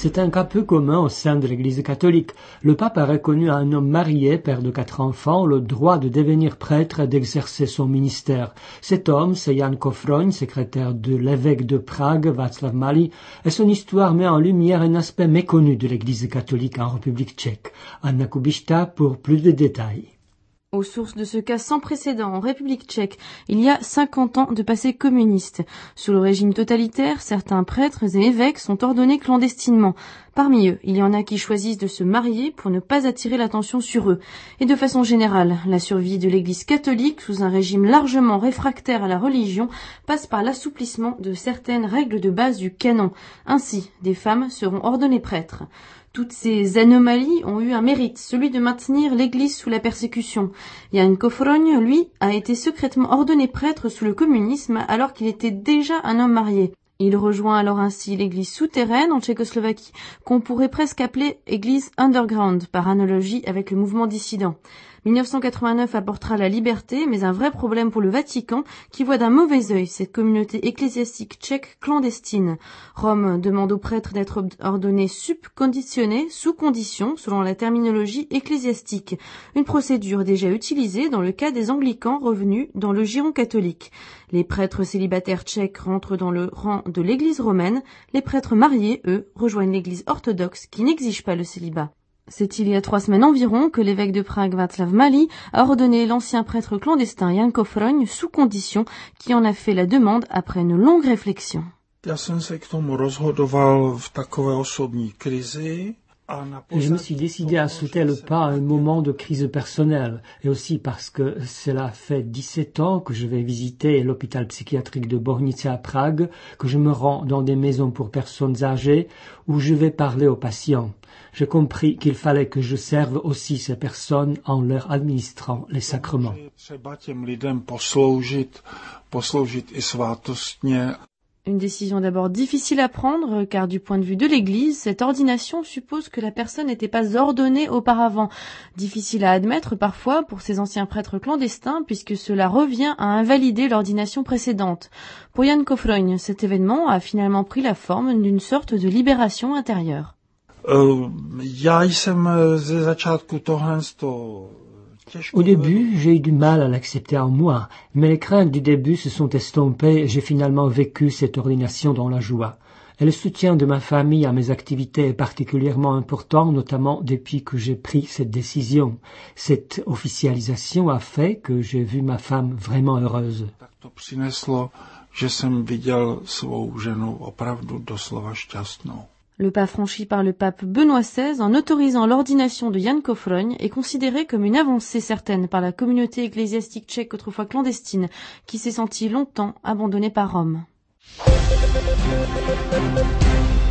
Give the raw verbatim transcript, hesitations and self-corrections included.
C'est un cas peu commun au sein de l'Église catholique. Le pape a reconnu à un homme marié, père de quatre enfants, le droit de devenir prêtre et d'exercer son ministère. Cet homme, c'est Jan Kofroň, secrétaire de l'évêque de Prague, Václav Malý, et son histoire met en lumière un aspect méconnu de l'Église catholique en République tchèque. Anna Kubišta pour plus de détails. Aux sources de ce cas sans précédent en République tchèque, il y a cinquante ans de passé communiste. Sous le régime totalitaire, certains prêtres et évêques sont ordonnés clandestinement. Parmi eux, il y en a qui choisissent de se marier pour ne pas attirer l'attention sur eux. Et de façon générale, la survie de l'Église catholique sous un régime largement réfractaire à la religion passe par l'assouplissement de certaines règles de base du canon. Ainsi, des femmes seront ordonnées prêtres. Toutes ces anomalies ont eu un mérite, celui de maintenir l'Église sous la persécution. Jan Kofroň, lui, a été secrètement ordonné prêtre sous le communisme alors qu'il était déjà un homme marié. Il rejoint alors ainsi l'église souterraine en Tchécoslovaquie, qu'on pourrait presque appeler église underground, par analogie avec le mouvement dissident. mille neuf cent quatre-vingt-neuf apportera la liberté, mais un vrai problème pour le Vatican, qui voit d'un mauvais œil cette communauté ecclésiastique tchèque clandestine. Rome demande aux prêtres d'être ordonnés subconditionnés, sous condition, selon la terminologie ecclésiastique, une procédure déjà utilisée dans le cas des anglicans revenus dans le giron catholique. Les prêtres célibataires tchèques rentrent dans le rang de l'église romaine, les prêtres mariés, eux, rejoignent l'église orthodoxe qui n'exige pas le célibat. C'est il y a trois semaines environ que l'évêque de Prague, Václav Malý, a ordonné l'ancien prêtre clandestin Jan Kofroň sous condition, qui en a fait la demande après une longue réflexion. Já jsem se k tomu rozhodoval v takové osobní krizi. Je me suis décidé à sauter le pas à un moment de crise personnelle, et aussi parce que cela fait dix-sept ans que je vais visiter l'hôpital psychiatrique de Bohnice à Prague, que je me rends dans des maisons pour personnes âgées, où je vais parler aux patients. J'ai compris qu'il fallait que je serve aussi ces personnes en leur administrant les sacrements. Une décision d'abord difficile à prendre, car du point de vue de l'Église, cette ordination suppose que la personne n'était pas ordonnée auparavant. Difficile à admettre parfois pour ces anciens prêtres clandestins, puisque cela revient à invalider l'ordination précédente. Pour Jan Kofroň, cet événement a finalement pris la forme d'une sorte de libération intérieure. Uh, já jsem ze začátku tohle to Au début, j'ai eu du mal à l'accepter en moi, mais les craintes du début se sont estompées et j'ai finalement vécu cette ordination dans la joie. Et le soutien de ma famille à mes activités est particulièrement important, notamment depuis que j'ai pris cette décision. Cette officialisation a fait que j'ai vu ma femme vraiment heureuse. Tak to přineslo, že jsem viděl svou ženu opravdu doslova šťastnou. Le pas franchi par le pape Benoît seize en autorisant l'ordination de Jan Kofroň est considéré comme une avancée certaine par la communauté ecclésiastique tchèque autrefois clandestine, qui s'est sentie longtemps abandonnée par Rome.